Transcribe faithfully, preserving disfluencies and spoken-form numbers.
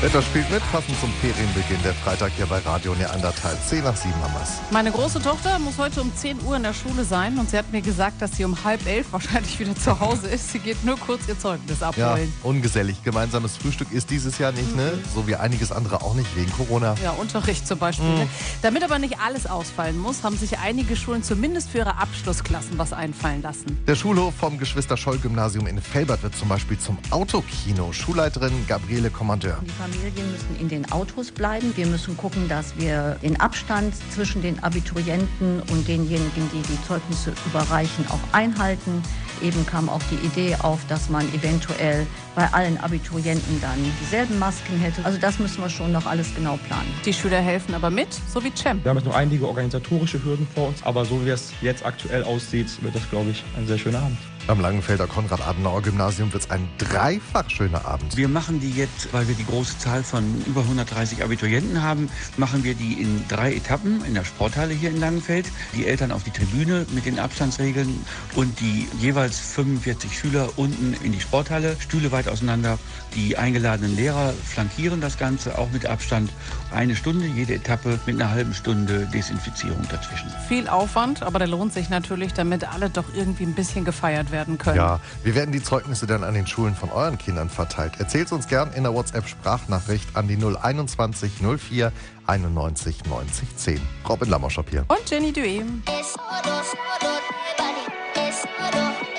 Wetter spielt mit, passend zum Ferienbeginn der Freitag hier bei Radio Neandertal. zehn nach sieben haben wir's. Meine große Tochter muss heute um zehn Uhr in der Schule sein und sie hat mir gesagt, dass sie um halb elf wahrscheinlich wieder zu Hause ist. Sie geht nur kurz ihr Zeugnis abholen. Ja, ungesellig. Gemeinsames Frühstück ist dieses Jahr nicht, ne? So wie einiges andere auch nicht wegen Corona. Ja, Unterricht zum Beispiel. Mhm. Ne? Damit aber nicht alles ausfallen muss, haben sich einige Schulen zumindest für ihre Abschlussklassen was einfallen lassen. Der Schulhof vom Geschwister-Scholl-Gymnasium in Velbert wird zum Beispiel zum Autokino. Schulleiterin Gabriele Kommandeur. Die Familien müssen in den Autos bleiben. Wir müssen gucken, dass wir den Abstand zwischen den Abiturienten und denjenigen, die die Zeugnisse überreichen, auch einhalten. Eben kam auch die Idee auf, dass man eventuell bei allen Abiturienten dann dieselben Masken hätte. Also das müssen wir schon noch alles genau planen. Die Schüler helfen aber mit, so wie Cem. Wir haben jetzt noch einige organisatorische Hürden vor uns, aber so wie es jetzt aktuell aussieht, wird das, glaube ich, ein sehr schöner Abend. Am Langenfelder Konrad-Adenauer-Gymnasium wird es ein dreifach schöner Abend. Wir machen die jetzt, weil wir die große Zahl von über hundertdreißig Abiturienten haben, machen wir die in drei Etappen in der Sporthalle hier in Langenfeld. Die Eltern auf die Tribüne mit den Abstandsregeln und die jeweils fünfundvierzig Schüler unten in die Sporthalle, Stühle weit auseinander. Die eingeladenen Lehrer flankieren das Ganze auch mit Abstand. Eine Stunde, jede Etappe mit einer halben Stunde Desinfizierung dazwischen. Viel Aufwand, aber der lohnt sich natürlich, damit alle doch irgendwie ein bisschen gefeiert werden können. Ja, wie werden die Zeugnisse dann an den Schulen von euren Kindern verteilt? Erzählt uns gern in der WhatsApp-Sprachnachricht an die null einundzwanzig null vier einundneunzig neunzig zehn. Robin Lammerschop hier. Und Jenny Duem. Es oro, oro, everybody. Es oro.